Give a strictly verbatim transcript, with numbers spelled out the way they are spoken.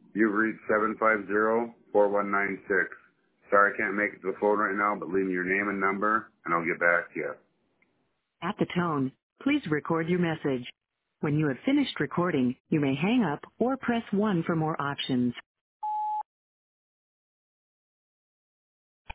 You've reached seven five zero, four one nine six. Sorry I can't make it to the phone right now, but leave me your name and number, and I'll get back to you. At the tone, please record your message. When you have finished recording, you may hang up or press one for more options.